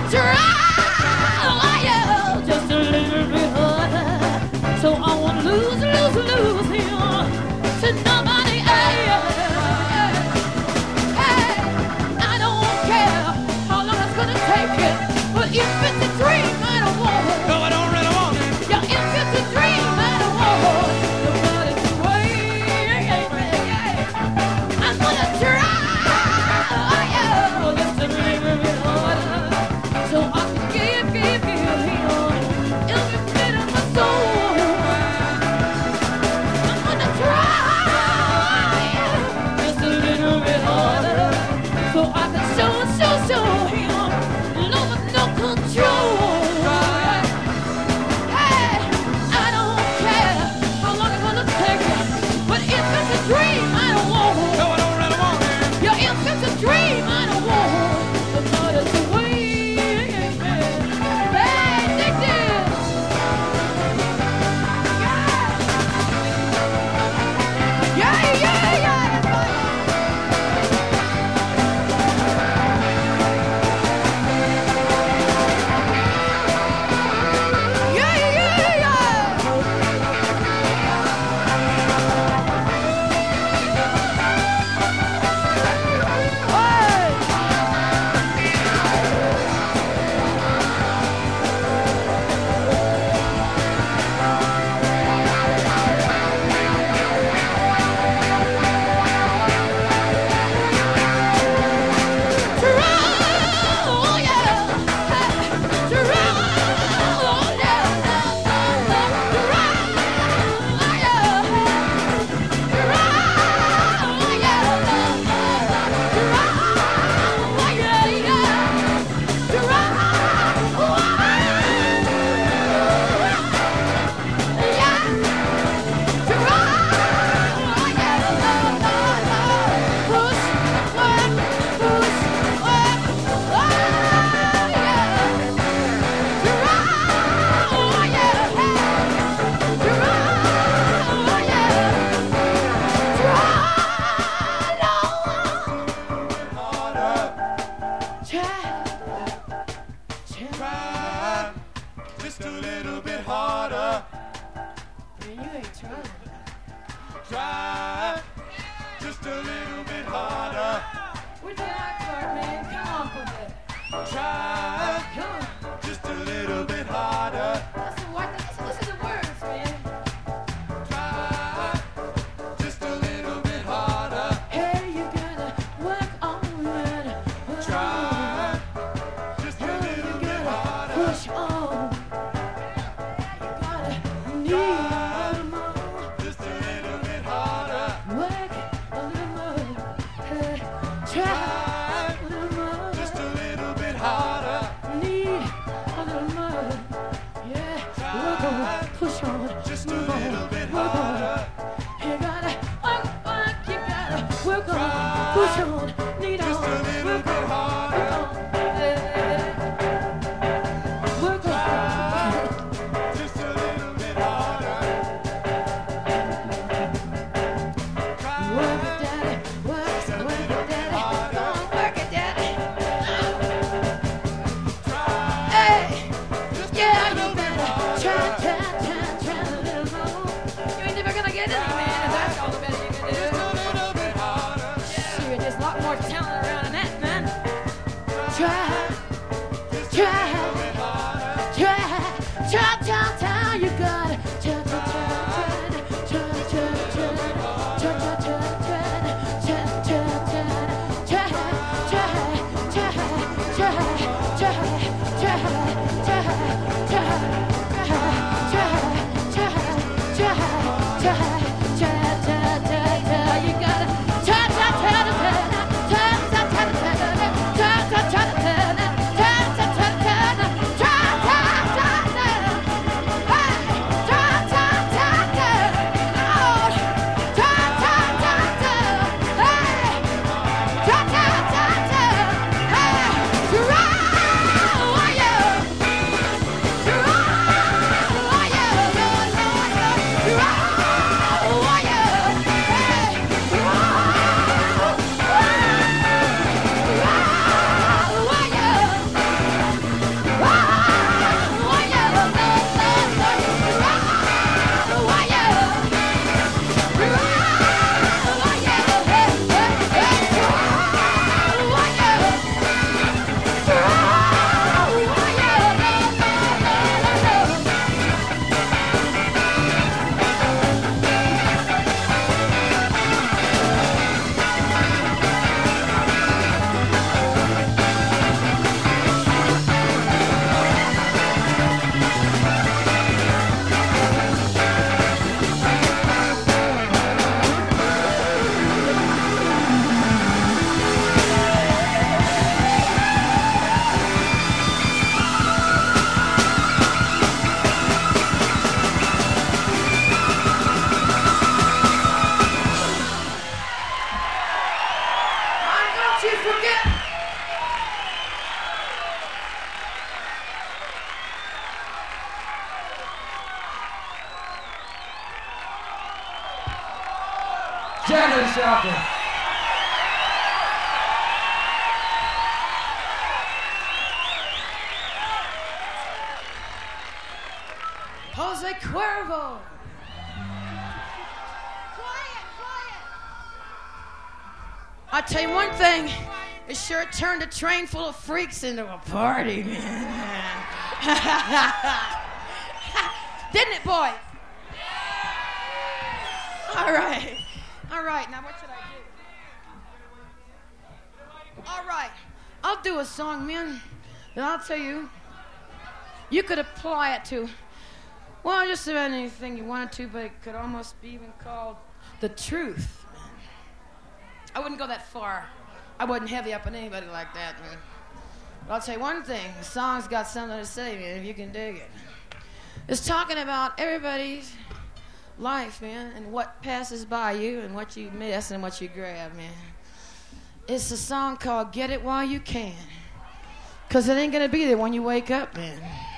Try, yeah, just a little bit harder. So I won't lose him to nobody else. Hey, I don't care how long it's gonna take it, but if it's a dream, I don't want it. No, I don't really want it. Yeah, if it's a dream, I don't want it. Nobody's way. I'm gonna try, yeah, just a little bit harder, so I can give him every bit of my soul. I'm gonna try, just a little bit harder, so I can show him love with no control. Hey, I don't care how long it's gonna take it, but if it's a dream, I don't want it. No, I don't really want it. Yeah, if it's a dream, I don't want it. But it's a way. Hey, dig this. Yeah, that's right. Try just a little bit harder. Man, you ain't trying. Try just a little bit harder. Where's the accord, man? Come on with it. Try Come on. just a little bit harder. Listen to the words, man. Try just a little bit harder. Hey, you gotta work on it. Try just a little bit harder. Push on. You gotta need a little more. Just a little bit harder. Work a little more. Hey, try a little more. Just a little bit harder. Need a little more. Yeah, work on. Push on. Just a Move on. little bit Work on. harder. You gotta work. You gotta work on. Push on. Need Just on. a little Work bit on. harder. Work on. Just a little bit harder. Work it, daddy. Work it, daddy. Go on, work it, daddy. Hey, yeah, you better try a little more. You ain't never gonna get any, man, if that's all the better you can Just do. a little bit harder. Sure, there's a lot more talent around than that, man. Try. You gotta try. hand to the shelter. Jose Cuervo. I tell you one thing, it sure turned a train full of freaks into a party, man. Didn't it, boys? All right. All right, now what should I do? All right, I'll do a song, man, and I'll tell you, you could apply it to, well, just about anything you wanted to, but it could almost be even called the truth, man. I wouldn't go that far. I wouldn't heavy up on anybody like that, man. But I'll tell you one thing, the song's got something to say, man, if you can dig it. It's talking about everybody's life, man, and what passes by you and what you miss and what you grab, man. It's a song called Get It While You Can, 'cause it ain't gonna be there when you wake up, man.